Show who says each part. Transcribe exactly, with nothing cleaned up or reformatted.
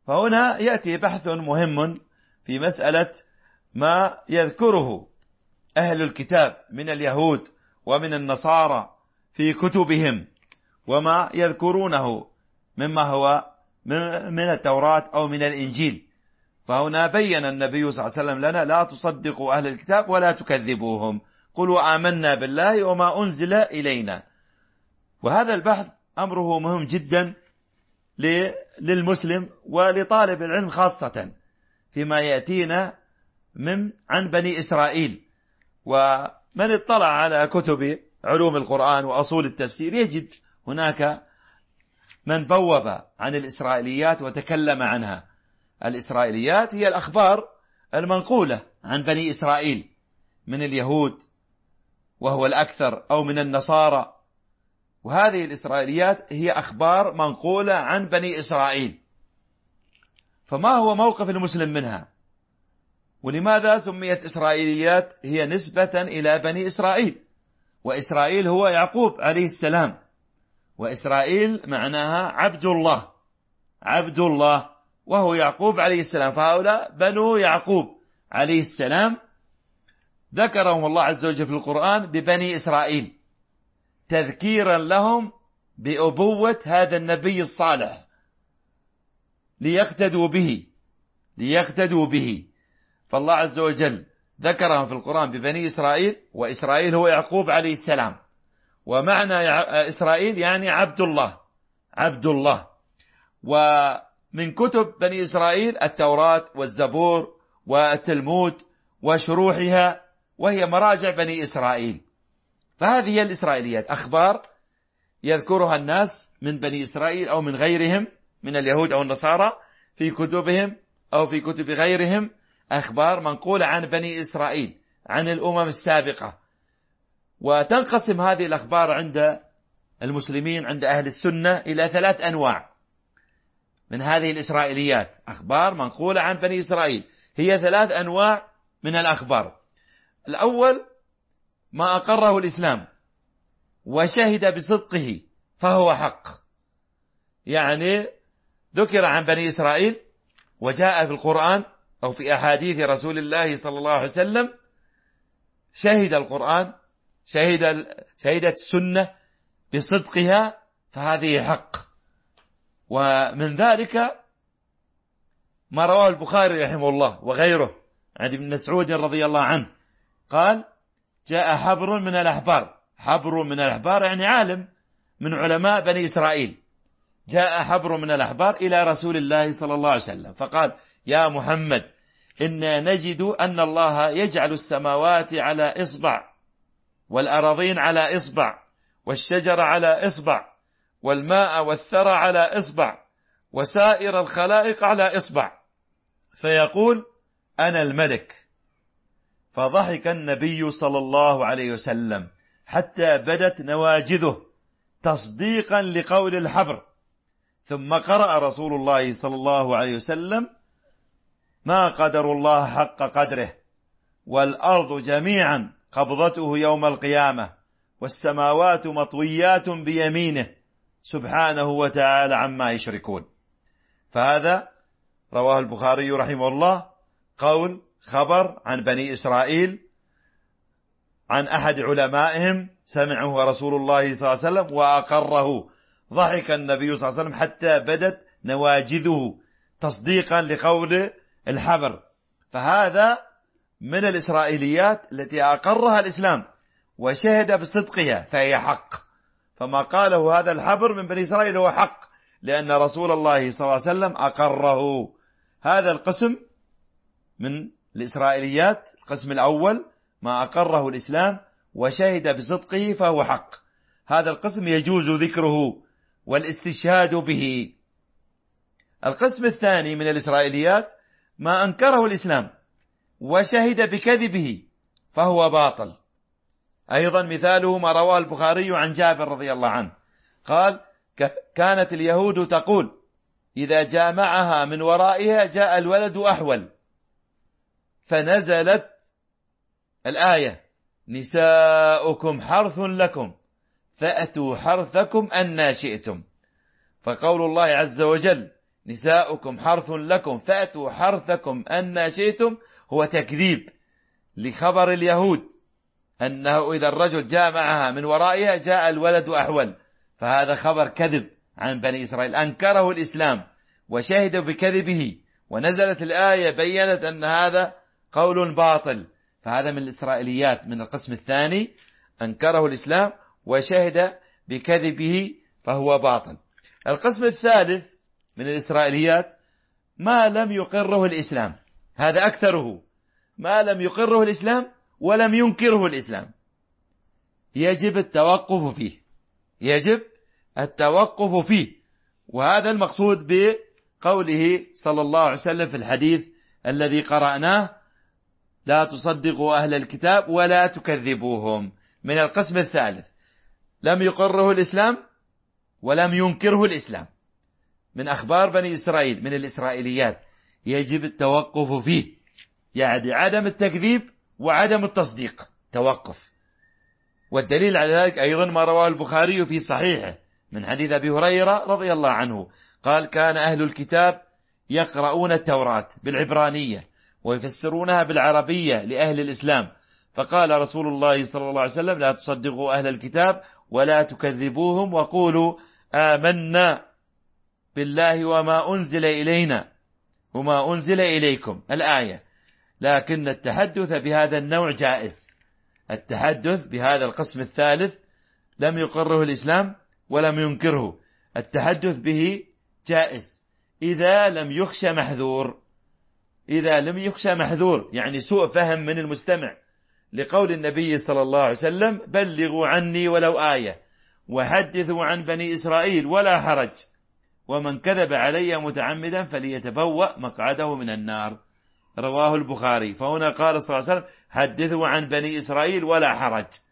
Speaker 1: فهنا يأتي بحث مهم في مسألة ما يذكره أهل الكتاب من اليهود ومن النصارى في كتبهم، وما يذكرونه مما هو من التوراة أو من الإنجيل. فهنا بين النبي صلى الله عليه وسلم لنا: لا تصدقوا أهل الكتاب ولا تكذبوهم، قلوا آمنا بالله وما أنزل إلينا. وهذا البحث أمره مهم جدا للمسلم ولطالب العلم خاصة فيما يأتينا من عن بني إسرائيل. ومن اطلع على كتب علوم القرآن وأصول التفسير يجد هناك من بوب عن الإسرائيليات وتكلم عنها. الإسرائيليات هي الأخبار المنقولة عن بني إسرائيل من اليهود وهو الأكثر، أو من النصارى، وهذه الإسرائيليات هي أخبار منقولة عن بني إسرائيل. فما هو موقف المسلم منها؟ ولماذا سميت إسرائيليات؟ هي نسبة إلى بني إسرائيل، وإسرائيل هو يعقوب عليه السلام، وإسرائيل معناها عبد الله، عبد الله، وهو يعقوب عليه السلام. فهؤلاء بنو يعقوب عليه السلام ذكرهم الله عز وجل في القرآن ببني إسرائيل تذكيرا لهم بأبوة هذا النبي الصالح، ليقتدوا به ليقتدوا به فالله عز وجل ذكرهم في القرآن ببني إسرائيل، وإسرائيل هو يعقوب عليه السلام، ومعنى إسرائيل يعني عبد الله، عبد الله. ومن كتب بني إسرائيل التوراة والزبور والتلمود وشروحها، وهي مراجع بني إسرائيل. فهذه هي الإسرائيليات، أخبار يذكرها الناس من بني إسرائيل أو من غيرهم من اليهود أو النصارى في كتبهم أو في كتب غيرهم، أخبار منقولة عن بني إسرائيل عن الأمم السابقة. وتنقسم هذه الأخبار عند المسلمين عند أهل السنة إلى ثلاث أنواع من هذه الإسرائيليات، أخبار منقولة عن بني إسرائيل. هي ثلاث أنواع من الأخبار. الأول ما أقره الإسلام وشهد بصدقه فهو حق، يعني ذكر عن بني إسرائيل وجاء في القرآن أو في أحاديث رسول الله صلى الله عليه وسلم، شهد القرآن شهد شهدت السنة بصدقها، فهذه حق. ومن ذلك ما رواه البخاري رحمه الله وغيره عن ابن مسعود رضي الله عنه قال: جاء حبر من الأحبار، حبر من الأحبار يعني عالم من علماء بني إسرائيل، جاء حبر من الأحبار إلى رسول الله صلى الله عليه وسلم فقال: يا محمد، إنا نجد أن الله يجعل السماوات على إصبع، والأراضين على إصبع، والشجر على إصبع، والماء والثرى على إصبع، وسائر الخلائق على إصبع، فيقول: أنا الملك. فضحك النبي صلى الله عليه وسلم حتى بدت نواجذه تصديقا لقول الحبر، ثم قرأ رسول الله صلى الله عليه وسلم: ما قدر الله حق قدره، والأرض جميعا قبضته يوم القيامة، والسماوات مطويات بيمينه سبحانه وتعالى عما يشركون. فهذا رواه البخاري رحمه الله، قول خبر عن بني إسرائيل عن أحد علمائهم سمعه رسول الله صلى الله عليه وسلم وأقره. ضحك النبي صلى الله عليه وسلم حتى بدت نواجذه تصديقا لقول الحبر. فهذا من الإسرائيليات التي أقرها الإسلام وشهد بصدقها، فهي حق. فما قاله هذا الحبر من بني إسرائيل هو حق، لأن رسول الله صلى الله عليه وسلم أقره. هذا القسم من الإسرائيليات، القسم الأول ما أقره الإسلام وشهد بصدقه فهو حق. هذا القسم يجوز ذكره والاستشهاد به. القسم الثاني من الإسرائيليات ما أنكره الإسلام وشهد بكذبه فهو باطل. أيضا مثاله ما رواه البخاري عن جابر رضي الله عنه قال: كانت اليهود تقول إذا جامعها من ورائها جاء الولد أحول، فنزلت الآية: نساؤكم حرث لكم فأتوا حرثكم أن شئتم. فقول الله عز وجل: نساؤكم حرث لكم فأتوا حرثكم أن شئتم هو تكذيب لخبر اليهود أنه إذا الرجل جاء معها من ورائها جاء الولد أحول، فهذا خبر كذب عن بني إسرائيل، أنكره الإسلام وشهدوا بكذبه، ونزلت الآية بيّنت أن هذا قول باطل، فهذا من الإسرائيليات من القسم الثاني، أنكره الإسلام وشهد بكذبه فهو باطل. القسم الثالث من الإسرائيليات ما لم يقره الإسلام، هذا أكثره، ما لم يقره الإسلام ولم ينكره الإسلام، يجب التوقف فيه، يجب التوقف فيه. وهذا المقصود بقوله صلى الله عليه وسلم في الحديث الذي قرأناه: لا تصدقوا أهل الكتاب ولا تكذبوهم. من القسم الثالث لم يقره الإسلام ولم ينكره الإسلام، من أخبار بني إسرائيل من الإسرائيليات، يجب التوقف فيه، يعني عدم التكذيب وعدم التصديق، توقف. والدليل على ذلك أيضا ما رواه البخاري في صحيحه من حديث أبي هريرة رضي الله عنه قال: كان أهل الكتاب يقرؤون التوراة بالعبرانية ويفسرونها بالعربية لأهل الإسلام، فقال رسول الله صلى الله عليه وسلم: لا تصدقوا أهل الكتاب ولا تكذبوهم وقولوا آمنا بالله وما أنزل إلينا وما أنزل إليكم، الآية. لكن التحدث بهذا النوع جائز، التحدث بهذا القسم الثالث لم يقره الإسلام ولم ينكره، التحدث به جائز إذا لم يخشى محذور، إذا لم يخشى محذور يعني سوء فهم من المستمع، لقول النبي صلى الله عليه وسلم: بلغوا عني ولو آية وحدثوا عن بني إسرائيل ولا حرج، ومن كذب علي متعمدا فليتبوأ مقعده من النار، رواه البخاري. فهنا قال صلى الله عليه وسلم: حدثوا عن بني إسرائيل ولا حرج،